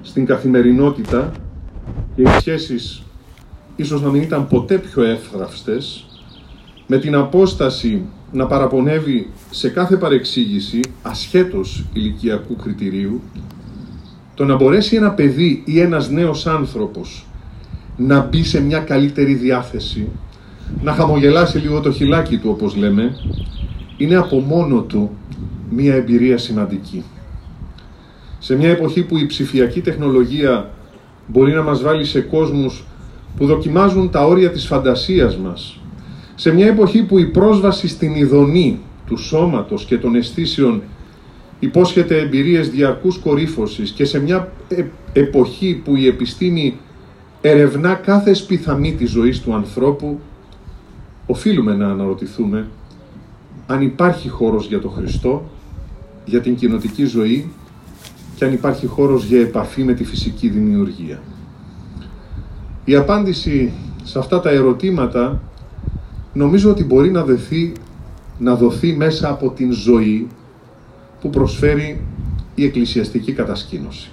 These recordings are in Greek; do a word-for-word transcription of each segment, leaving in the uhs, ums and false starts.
στην καθημερινότητα και οι σχέσεις ίσως να μην ήταν ποτέ πιο εύθραυστες, με την απόσταση να παραπονεύει σε κάθε παρεξήγηση, ασχέτως ηλικιακού κριτηρίου, το να μπορέσει ένα παιδί ή ένας νέος άνθρωπος να μπει σε μια καλύτερη διάθεση, να χαμογελάσει λίγο το χιλάκι του, όπως λέμε, είναι από μόνο του μια εμπειρία σημαντική. Σε μια εποχή που η ψηφιακή τεχνολογία μπορεί να μας βάλει σε κόσμους που δοκιμάζουν τα όρια της φαντασίας μας, σε μια εποχή που η πρόσβαση στην ειδονή του σώματος και των αισθήσεων υπόσχεται εμπειρίες διαρκούς κορύφωσης, και σε μια ε- εποχή που η επιστήμη ερευνά κάθε σπιθαμή της ζωής του ανθρώπου, οφείλουμε να αναρωτηθούμε αν υπάρχει χώρος για τον Χριστό, για την κοινοτική ζωή, και αν υπάρχει χώρος για επαφή με τη φυσική δημιουργία. Η απάντηση σε αυτά τα ερωτήματα νομίζω ότι μπορεί να δοθεί, να δοθεί μέσα από την ζωή που προσφέρει η εκκλησιαστική κατασκήνωση.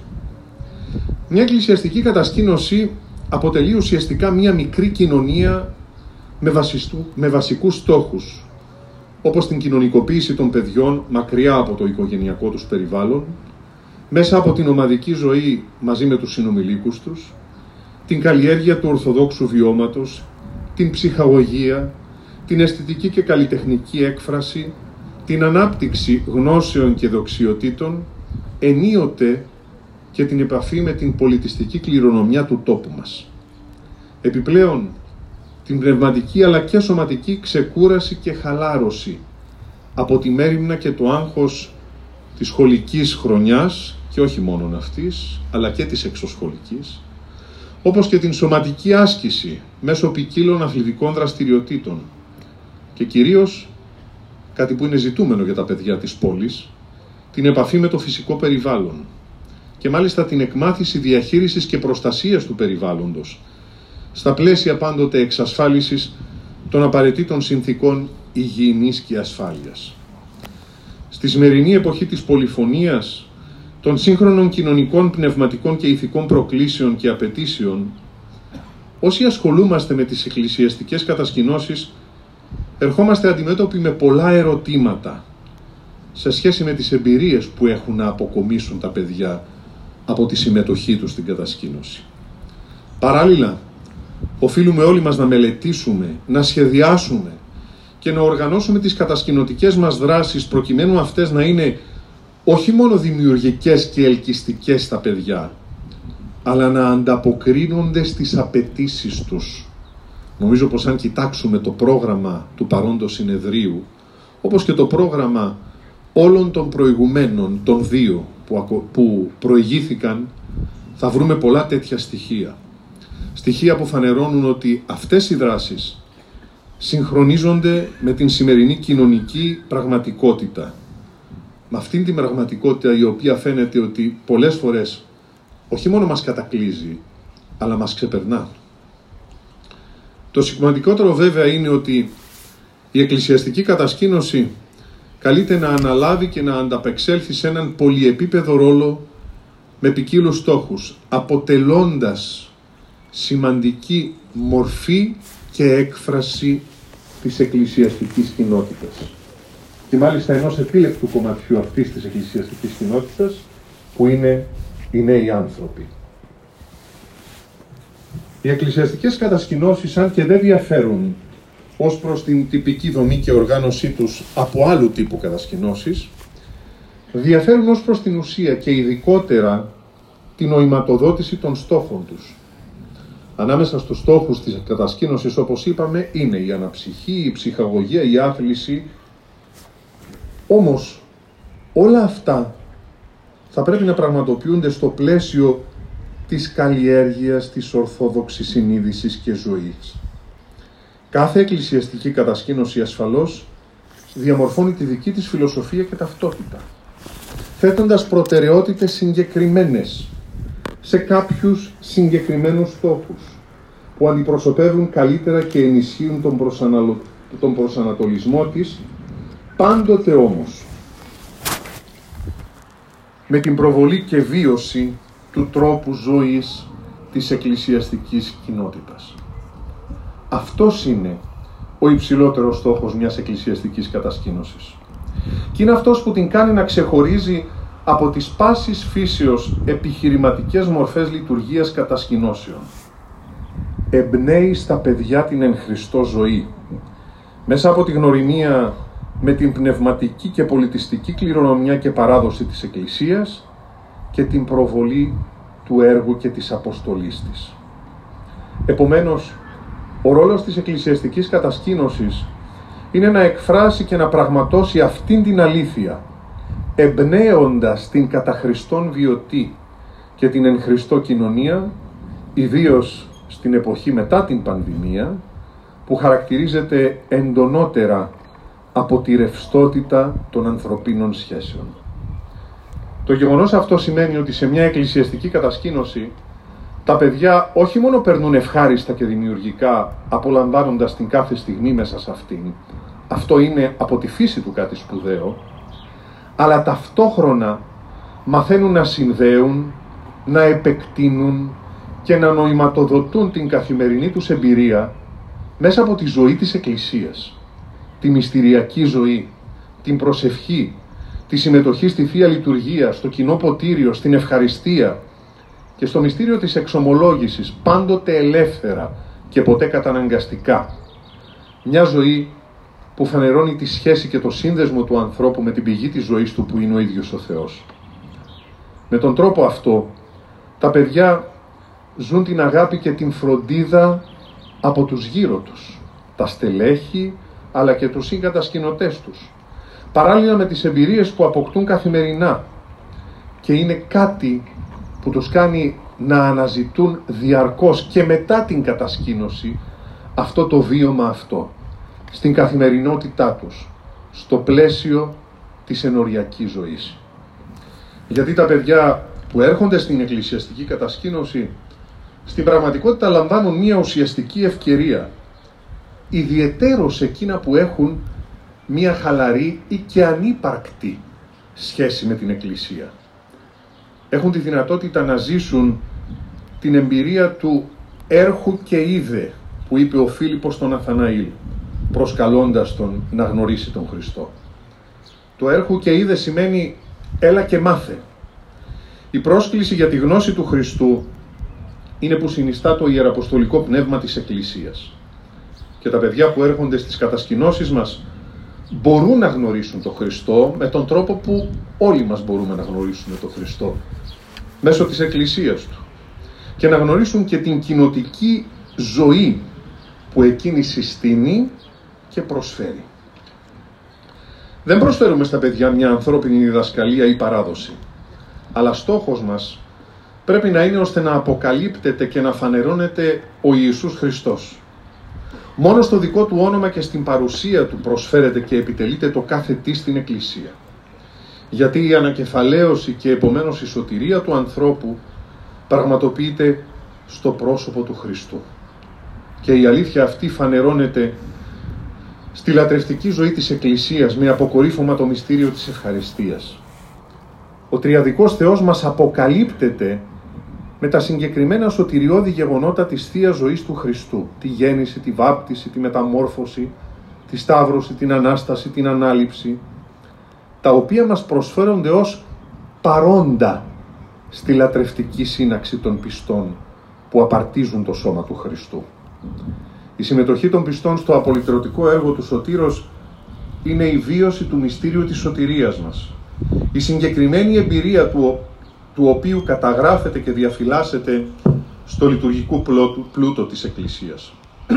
Μια εκκλησιαστική κατασκήνωση αποτελεί ουσιαστικά μια μικρή κοινωνία με, βασιστού, με βασικούς στόχους, όπως την κοινωνικοποίηση των παιδιών μακριά από το οικογενειακό τους περιβάλλον, μέσα από την ομαδική ζωή μαζί με τους συνομιλίκους τους, την καλλιέργεια του ορθοδόξου βιώματος, την ψυχαγωγία, την αισθητική και καλλιτεχνική έκφραση, την ανάπτυξη γνώσεων και δοξιοτήτων, ενίοτε και την επαφή με την πολιτιστική κληρονομιά του τόπου μας. Επιπλέον, την πνευματική αλλά και σωματική ξεκούραση και χαλάρωση από τη μέριμνα και το άγχος της σχολικής χρονιάς, και όχι μόνον αυτής, αλλά και της εξωσχολικής, όπως και την σωματική άσκηση μέσω ποικίλων αθλητικών δραστηριοτήτων, και κυρίως, κάτι που είναι ζητούμενο για τα παιδιά της πόλης, την επαφή με το φυσικό περιβάλλον, και μάλιστα την εκμάθηση διαχείρισης και προστασίας του περιβάλλοντος, στα πλαίσια πάντοτε εξασφάλισης των απαραίτητων συνθήκων υγιεινής και ασφάλειας. Στη σημερινή εποχή της πολυφωνίας, των σύγχρονων κοινωνικών, πνευματικών και ηθικών προκλήσεων και απαιτήσεων, όσοι ασχολούμαστε με τις εκκλησιαστικές κατασκηνώσεις, ερχόμαστε αντιμέτωποι με πολλά ερωτήματα σε σχέση με τις εμπειρίες που έχουν να αποκομίσουν τα παιδιά από τη συμμετοχή τους στην κατασκήνωση. Παράλληλα, οφείλουμε όλοι μας να μελετήσουμε, να σχεδιάσουμε και να οργανώσουμε τις κατασκηνωτικές μας δράσεις, προκειμένου αυτές να είναι όχι μόνο δημιουργικές και ελκυστικές στα παιδιά, αλλά να ανταποκρίνονται στις απαιτήσεις τους. Νομίζω πως αν κοιτάξουμε το πρόγραμμα του παρόντος συνεδρίου, όπως και το πρόγραμμα όλων των προηγουμένων, των δύο που, που προηγήθηκαν, θα βρούμε πολλά τέτοια στοιχεία. Στοιχεία που φανερώνουν ότι αυτές οι δράσεις συγχρονίζονται με την σημερινή κοινωνική πραγματικότητα. Με αυτήν την πραγματικότητα η οποία φαίνεται ότι πολλές φορές όχι μόνο μας κατακλείζει, αλλά μας ξεπερνά. Το σημαντικότερο βέβαια είναι ότι η εκκλησιαστική κατασκήνωση καλείται να αναλάβει και να ανταπεξέλθει σε έναν πολυεπίπεδο ρόλο με ποικίλους στόχους, αποτελώντας σημαντική μορφή και έκφραση της εκκλησιαστικής κοινότητας. Και μάλιστα ενός επίλεκτου κομματιού αυτής της εκκλησιαστικής κοινότητας, που είναι οι νέοι άνθρωποι. Οι εκκλησιαστικές κατασκηνώσεις, αν και δεν διαφέρουν ως προς την τυπική δομή και οργάνωσή τους από άλλου τύπου κατασκηνώσεις, διαφέρουν ως προς την ουσία και ειδικότερα την νοηματοδότηση των στόχων τους. Ανάμεσα στους στόχους της κατασκήνωσης, όπως είπαμε, είναι η αναψυχή, η ψυχαγωγία, η άθληση. Όμως, όλα αυτά θα πρέπει να πραγματοποιούνται στο πλαίσιο της καλλιέργειας της ορθόδοξης συνείδησης και ζωής. Κάθε εκκλησιαστική κατασκήνωση ασφαλώς διαμορφώνει τη δική της φιλοσοφία και ταυτότητα, θέτοντας προτεραιότητες συγκεκριμένες σε κάποιους συγκεκριμένους στόχους που αντιπροσωπεύουν καλύτερα και ενισχύουν τον, προσαναλο... τον προσανατολισμό της, πάντοτε όμως με την προβολή και βίωση του τρόπου ζωής της εκκλησιαστικής κοινότητας. Αυτός είναι ο υψηλότερος στόχος μιας εκκλησιαστικής κατασκήνωσης. Και είναι αυτός που την κάνει να ξεχωρίζει από τις πάσης φύσεως επιχειρηματικές μορφές λειτουργίας κατασκηνώσεων. Εμπνέει στα παιδιά την εν Χριστώ ζωή, μέσα από τη γνωριμία με την πνευματική και πολιτιστική κληρονομιά και παράδοση της Εκκλησίας και την προβολή του έργου και της αποστολής της. Επομένως, ο ρόλος της εκκλησιαστικής κατασκήνωσης είναι να εκφράσει και να πραγματώσει αυτήν την αλήθεια, εμπνέοντας την κατά Χριστόν βιωτή και την εν Χριστώ κοινωνία, ιδίως στην εποχή μετά την πανδημία, που χαρακτηρίζεται εντονότερα από τη ρευστότητα των ανθρωπίνων σχέσεων. Το γεγονός αυτό σημαίνει ότι σε μια εκκλησιαστική κατασκήνωση τα παιδιά όχι μόνο περνούν ευχάριστα και δημιουργικά, απολαμβάνοντας την κάθε στιγμή μέσα σε αυτήν, αυτό είναι από τη φύση του κάτι σπουδαίο, αλλά ταυτόχρονα μαθαίνουν να συνδέουν, να επεκτείνουν και να νοηματοδοτούν την καθημερινή τους εμπειρία μέσα από τη ζωή της Εκκλησίας, τη μυστηριακή ζωή, την προσευχή, τη συμμετοχή στη Θεία Λειτουργία, στο κοινό ποτήριο, στην ευχαριστία και στο μυστήριο της εξομολόγησης, πάντοτε ελεύθερα και ποτέ καταναγκαστικά. Μια ζωή που φανερώνει τη σχέση και το σύνδεσμο του ανθρώπου με την πηγή της ζωής του που είναι ο ίδιος ο Θεός. Με τον τρόπο αυτό, τα παιδιά ζουν την αγάπη και την φροντίδα από τους γύρω τους, τα στελέχη αλλά και τους συγκατασκηνωτές τους, παράλληλα με τις εμπειρίες που αποκτούν καθημερινά, και είναι κάτι που τους κάνει να αναζητούν διαρκώς και μετά την κατασκήνωση αυτό το βίωμα αυτό, στην καθημερινότητά τους, στο πλαίσιο της ενοριακής ζωής. Γιατί τα παιδιά που έρχονται στην εκκλησιαστική κατασκήνωση στην πραγματικότητα λαμβάνουν μια ουσιαστική ευκαιρία, ιδιαιτέρως εκείνα που έχουν μια χαλαρή ή και ανύπαρκτη σχέση με την Εκκλησία. Έχουν τη δυνατότητα να ζήσουν την εμπειρία του έρχου και είδε που είπε ο Φίλιππος στον Ναθαναήλ, προσκαλώντας τον να γνωρίσει τον Χριστό. Το έρχου και είδε σημαίνει έλα και μάθε. Η πρόσκληση για τη γνώση του Χριστού είναι που συνιστά το ιεραποστολικό πνεύμα της Εκκλησίας. Και τα παιδιά που έρχονται στις κατασκηνώσεις μας μπορούν να γνωρίσουν τον Χριστό με τον τρόπο που όλοι μας μπορούμε να γνωρίσουμε τον Χριστό, μέσω της Εκκλησίας Του, και να γνωρίσουν και την κοινοτική ζωή που εκείνη συστήνει και προσφέρει. Δεν προσφέρουμε στα παιδιά μια ανθρώπινη διδασκαλία ή παράδοση, αλλά στόχος μας πρέπει να είναι ώστε να αποκαλύπτεται και να φανερώνεται ο Ιησούς Χριστός. Μόνο στο δικό Του όνομα και στην παρουσία Του προσφέρεται και επιτελείται το κάθε τι στην Εκκλησία. Γιατί η ανακεφαλαίωση και επομένως η σωτηρία του ανθρώπου πραγματοποιείται στο πρόσωπο του Χριστού. Και η αλήθεια αυτή φανερώνεται στη λατρευτική ζωή της Εκκλησίας με αποκορύφωμα το μυστήριο της ευχαριστίας. Ο τριαδικός Θεός μας αποκαλύπτεται με τα συγκεκριμένα σωτηριώδη γεγονότα της Θείας Ζωής του Χριστού, τη γέννηση, τη βάπτιση, τη μεταμόρφωση, τη σταύρωση, την Ανάσταση, την Ανάληψη, τα οποία μας προσφέρονται ως παρόντα στη λατρευτική σύναξη των πιστών που απαρτίζουν το σώμα του Χριστού. Η συμμετοχή των πιστών στο απολυτρωτικό έργο του Σωτήρος είναι η βίωση του μυστήριου της σωτηρίας μας. Η συγκεκριμένη εμπειρία του, του οποίου καταγράφεται και διαφυλάσσεται στο λειτουργικό πλούτο της Εκκλησίας.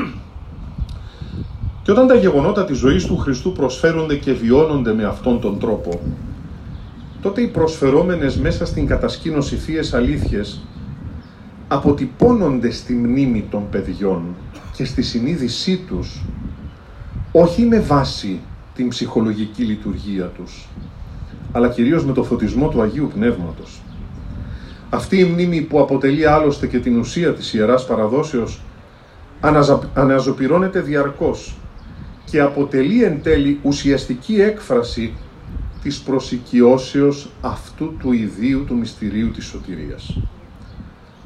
Και όταν τα γεγονότα της ζωής του Χριστού προσφέρονται και βιώνονται με αυτόν τον τρόπο, τότε οι προσφερόμενες μέσα στην κατασκήνωση θείες αλήθειες αποτυπώνονται στη μνήμη των παιδιών και στη συνείδησή τους, όχι με βάση την ψυχολογική λειτουργία τους, αλλά κυρίως με το φωτισμό του Αγίου Πνεύματος. Αυτή η μνήμη, που αποτελεί άλλωστε και την ουσία της Ιεράς Παραδόσεως, αναζωπυρώνεται διαρκώς και αποτελεί εν τέλει ουσιαστική έκφραση της προσοικιώσεως αυτού του ιδίου του μυστηρίου της σωτηρίας.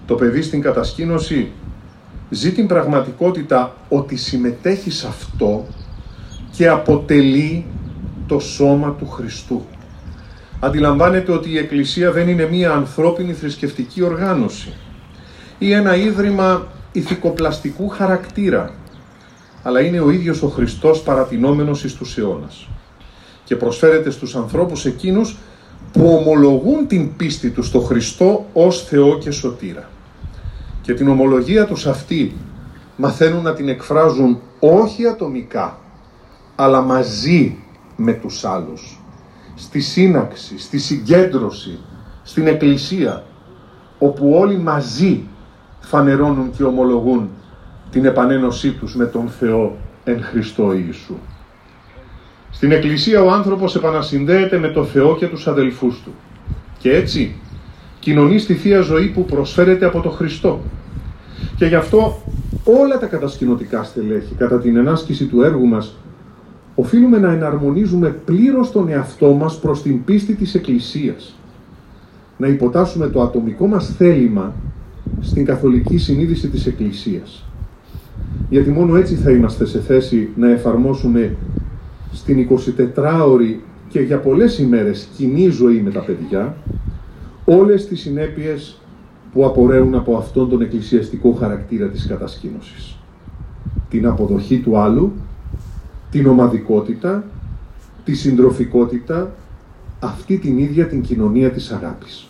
Το παιδί στην κατασκήνωση ζει την πραγματικότητα ότι συμμετέχει σε αυτό και αποτελεί το σώμα του Χριστού. Αντιλαμβάνεται ότι η Εκκλησία δεν είναι μία ανθρώπινη θρησκευτική οργάνωση ή ένα ίδρυμα ηθικοπλαστικού χαρακτήρα, αλλά είναι ο ίδιος ο Χριστός παρατηνόμενος εις τους αιώνας και προσφέρεται στους ανθρώπους εκείνους που ομολογούν την πίστη τους στο Χριστό ως Θεό και Σωτήρα. Και την ομολογία τους αυτή μαθαίνουν να την εκφράζουν όχι ατομικά, αλλά μαζί με τους άλλους, στη σύναξη, στη συγκέντρωση, στην Εκκλησία, όπου όλοι μαζί φανερώνουν και ομολογούν την επανένωσή τους με τον Θεό εν Χριστώ Ιησού. Στην Εκκλησία ο άνθρωπος επανασυνδέεται με τον Θεό και τους αδελφούς του και έτσι κοινωνεί στη Θεία Ζωή που προσφέρεται από τον Χριστό. Και γι' αυτό όλα τα κατασκηνωτικά στελέχη κατά την ενάσκηση του έργου μας οφείλουμε να εναρμονίζουμε πλήρως τον εαυτό μας προς την πίστη της Εκκλησίας, να υποτάσσουμε το ατομικό μας θέλημα στην καθολική συνείδηση της Εκκλησίας. Γιατί μόνο έτσι θα είμαστε σε θέση να εφαρμόσουμε στην εικοσιτετράωρη και για πολλές ημέρες κοινή ζωή με τα παιδιά όλες τις συνέπειες που απορρέουν από αυτόν τον εκκλησιαστικό χαρακτήρα της κατασκήνωσης. Την αποδοχή του άλλου, την ομαδικότητα, τη συντροφικότητα, αυτή την ίδια την κοινωνία της αγάπης.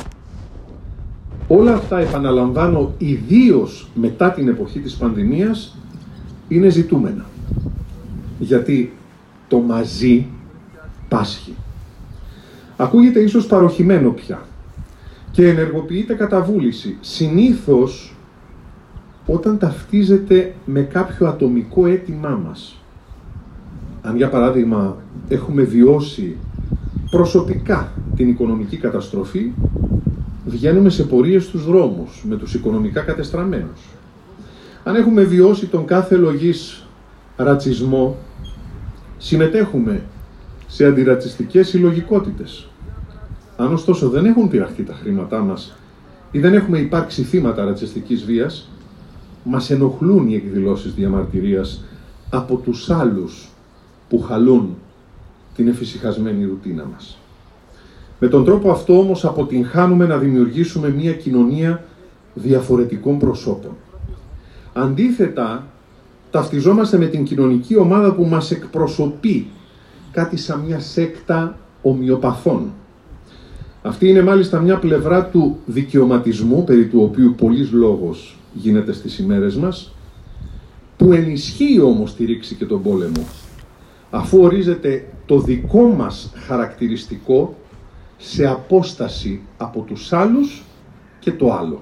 Όλα αυτά, επαναλαμβάνω, ιδίως μετά την εποχή της πανδημίας, είναι ζητούμενα. Γιατί το μαζί πάσχει. Ακούγεται ίσως παροχημένο πια και ενεργοποιείται κατά βούληση, συνήθως όταν ταυτίζεται με κάποιο ατομικό αίτημά μας. Αν για παράδειγμα έχουμε βιώσει προσωπικά την οικονομική καταστροφή, βγαίνουμε σε πορείες στους δρόμους με τους οικονομικά κατεστραμμένους. Αν έχουμε βιώσει τον κάθε λογής ρατσισμό, συμμετέχουμε σε αντιρατσιστικές συλλογικότητες. Αν ωστόσο δεν έχουν πειραχτεί τα χρήματά μας ή δεν έχουμε υπάρξει θύματα ρατσιστικής βίας, μας ενοχλούν οι εκδηλώσεις διαμαρτυρίας από τους άλλους που χαλούν την εφησυχασμένη ρουτίνα μας. Με τον τρόπο αυτό όμως αποτυγχάνουμε να δημιουργήσουμε μια κοινωνία διαφορετικών προσώπων. Αντίθετα, ταυτιζόμαστε με την κοινωνική ομάδα που μας εκπροσωπεί, κάτι σαν μια σέκτα ομοιοπαθών. Αυτή είναι μάλιστα μια πλευρά του δικαιωματισμού, περί του οποίου πολλής λόγος γίνεται στις ημέρες μας, που ενισχύει όμως τη ρήξη και τον πόλεμο, αφού ορίζεται το δικό μας χαρακτηριστικό σε απόσταση από τους άλλους και το άλλο.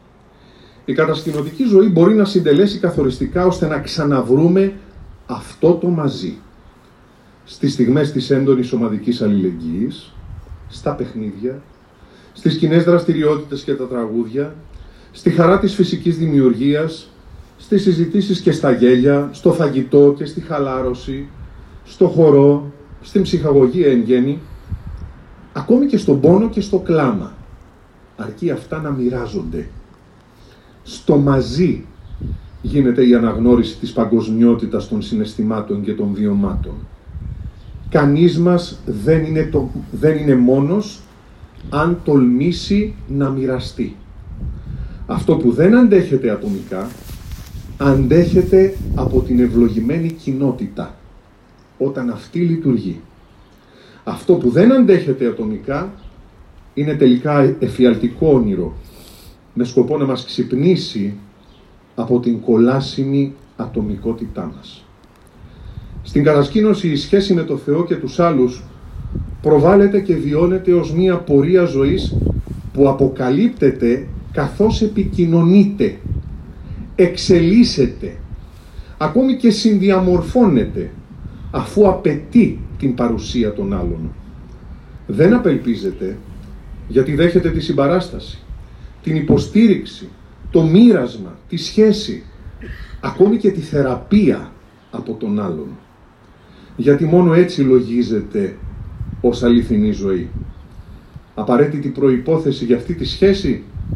Η κατασκηνωτική ζωή μπορεί να συντελέσει καθοριστικά ώστε να ξαναβρούμε αυτό το μαζί. Στις στιγμές της έντονης ομαδικής αλληλεγγύης, στα παιχνίδια, στις κοινές δραστηριότητες και τα τραγούδια, στη χαρά της φυσικής δημιουργίας, στις συζητήσεις και στα γέλια, στο φαγητό και στη χαλάρωση, στο χορό, στην ψυχαγωγία εν γέννη, ακόμη και στον πόνο και στο κλάμα, αρκεί αυτά να μοιράζονται. Στο μαζί γίνεται η αναγνώριση της παγκοσμιότητας των συναισθημάτων και των βιωμάτων. Κανείς μας δεν είναι, το, δεν είναι μόνος αν τολμήσει να μοιραστεί. Αυτό που δεν αντέχεται ατομικά, αντέχεται από την ευλογημένη κοινότητα, όταν αυτή λειτουργεί. Αυτό που δεν αντέχεται ατομικά, είναι τελικά εφιαλτικό όνειρο, με σκοπό να μας ξυπνήσει από την κολάσιμη ατομικότητά μας. Στην κατασκήνωση η σχέση με το Θεό και τους άλλους προβάλλεται και βιώνεται ως μία πορεία ζωής που αποκαλύπτεται καθώς επικοινωνείται, εξελίσσεται, ακόμη και συνδιαμορφώνεται, αφού απαιτεί την παρουσία των άλλων. Δεν απελπίζεται, γιατί δέχεται τη συμπαράσταση, την υποστήριξη, το μοίρασμα, τη σχέση, ακόμη και τη θεραπεία από τον άλλον. Γιατί μόνο έτσι λογίζεται ως αληθινή ζωή. Απαραίτητη προϋπόθεση για αυτή τη σχέση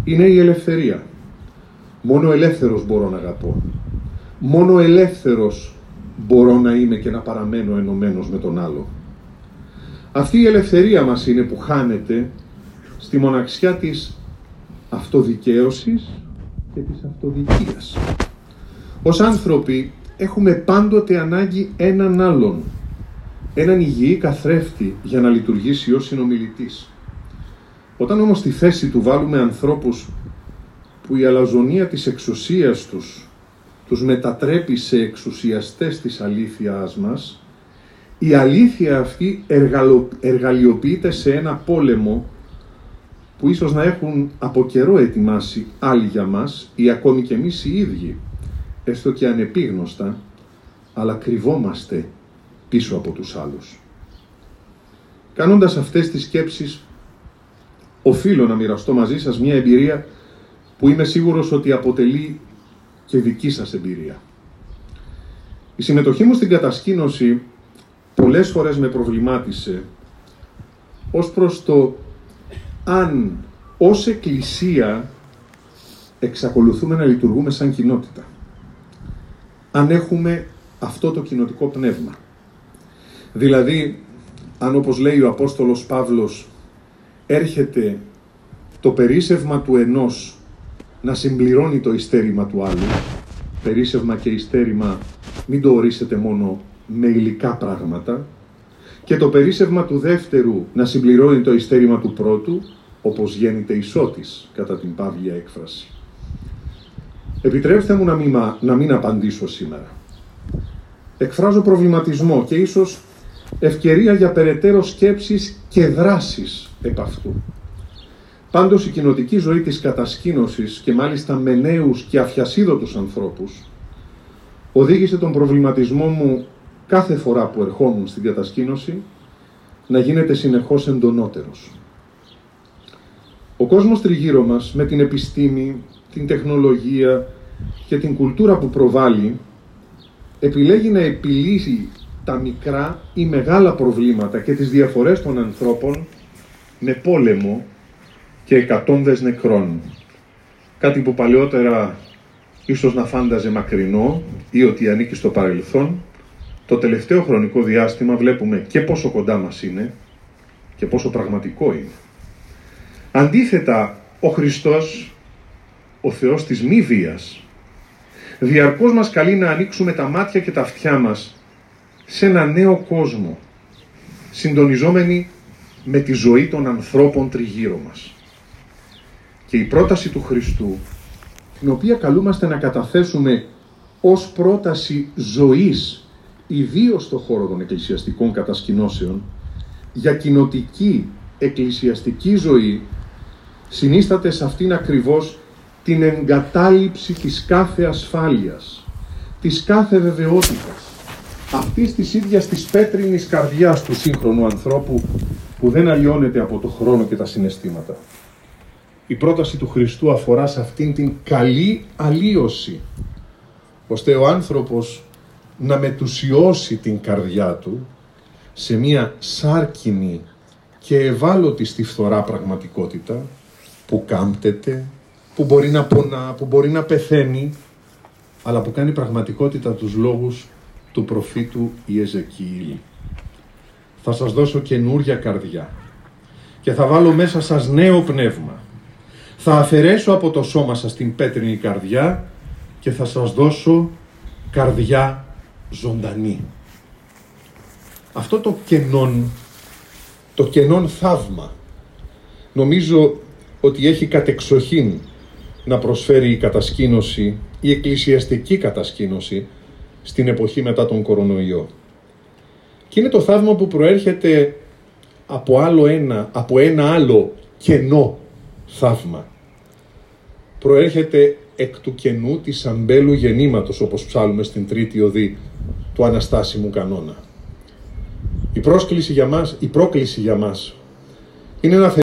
είναι η ελευθερία. Μόνο ελεύθερος μπορώ να αγαπώ. Μόνο ελεύθερος μπορώ να είμαι και να παραμένω ενωμένος με τον άλλο. Αυτή η ελευθερία μας είναι που χάνεται στη μοναξιά της αυτοδικαίωσης και της αυτοδικίας. Ως άνθρωποι έχουμε πάντοτε ανάγκη έναν άλλον, έναν υγιή καθρέφτη για να λειτουργήσει ως συνομιλητής. Όταν όμως στη θέση του βάλουμε ανθρώπους που η αλαζονία της εξουσίας τους τους μετατρέπει σε εξουσιαστές της αλήθειάς μας, η αλήθεια αυτή εργαλο... εργαλειοποιείται σε ένα πόλεμο που ίσως να έχουν από καιρό ετοιμάσει άλλοι για μας ή ακόμη και εμείς οι ίδιοι, έστω και ανεπίγνωστα, αλλά κρυβόμαστε πίσω από τους άλλους. Κάνοντας αυτές τις σκέψεις, οφείλω να μοιραστώ μαζί σας μια εμπειρία που είμαι σίγουρος ότι αποτελεί και δική σας εμπειρία. Η συμμετοχή μου στην κατασκήνωση πολλές φορές με προβλημάτισε ως προς το αν ως Εκκλησία εξακολουθούμε να λειτουργούμε σαν κοινότητα. Αν έχουμε αυτό το κοινοτικό πνεύμα. Δηλαδή, αν όπως λέει ο Απόστολος Παύλος, έρχεται το περίσσευμα του ενός να συμπληρώνει το ειστέρημα του άλλου, περίσσευμα και ειστέρημα μην το ορίσετε μόνο με υλικά πράγματα, και το περίσσευμα του δεύτερου να συμπληρώνει το ειστέρημα του πρώτου, όπως γέννηται ισότης, κατά την παύλια έκφραση. Επιτρέψτε μου να μην, να μην απαντήσω σήμερα. Εκφράζω προβληματισμό και ίσως ευκαιρία για περαιτέρω σκέψεις και δράσεις επ' αυτού. Πάντως η κοινοτική ζωή της κατασκήνωσης και μάλιστα με νέους και αφιασίδωτους ανθρώπους οδήγησε τον προβληματισμό μου κάθε φορά που ερχόμουν στην κατασκήνωση να γίνεται συνεχώς εντονότερος. Ο κόσμος τριγύρω μας με την επιστήμη, την τεχνολογία και την κουλτούρα που προβάλλει επιλέγει να επιλύσει τα μικρά ή μεγάλα προβλήματα και τις διαφορές των ανθρώπων με πόλεμο και εκατόμβες νεκρών. Κάτι που παλαιότερα ίσως να φάνταζε μακρινό ή ότι ανήκει στο παρελθόν, το τελευταίο χρονικό διάστημα βλέπουμε και πόσο κοντά μας είναι και πόσο πραγματικό είναι. Αντίθετα, ο Χριστός, ο Θεός της μη βίας, διαρκώς μας καλεί να ανοίξουμε τα μάτια και τα αυτιά μας σε ένα νέο κόσμο, συντονιζόμενοι με τη ζωή των ανθρώπων τριγύρω μας. Και η πρόταση του Χριστού, την οποία καλούμαστε να καταθέσουμε ως πρόταση ζωής, ιδίως στον χώρο των εκκλησιαστικών κατασκηνώσεων, για κοινοτική εκκλησιαστική ζωή, συνίσταται σε αυτήν ακριβώς την εγκατάλειψη της κάθε ασφάλειας, της κάθε βεβαιότητας, αυτής της ίδιας της πέτρινης καρδιάς του σύγχρονου ανθρώπου που δεν αλλοιώνεται από το χρόνο και τα συναισθήματα. Η πρόταση του Χριστού αφορά σε αυτήν την καλή αλλοίωση, ώστε ο άνθρωπος να μετουσιώσει την καρδιά του σε μια σάρκινη και ευάλωτη στη φθορά πραγματικότητα που κάμπτεται, που μπορεί να πονά, που μπορεί να πεθαίνει, αλλά που κάνει πραγματικότητα τους λόγους του προφήτου Ιεζεκιήλ. Θα σας δώσω καινούρια καρδιά και θα βάλω μέσα σας νέο πνεύμα. Θα αφαιρέσω από το σώμα σας την πέτρινη καρδιά και θα σας δώσω καρδιά ζωντανή. Αυτό το κενόν, το κενόν θαύμα, νομίζω ότι έχει κατεξοχήν να προσφέρει η κατασκήνωση, η εκκλησιαστική κατασκήνωση στην εποχή μετά τον κορονοϊό. Και είναι το θαύμα που προέρχεται από, άλλο ένα, από ένα άλλο κενό θαύμα. Προέρχεται εκ του κενού της αμπέλου γεννήματος, όπως ψάλουμε στην τρίτη οδή του Αναστάσιμου κανόνα. Η πρόσκληση για μας, η πρόκληση για μας είναι να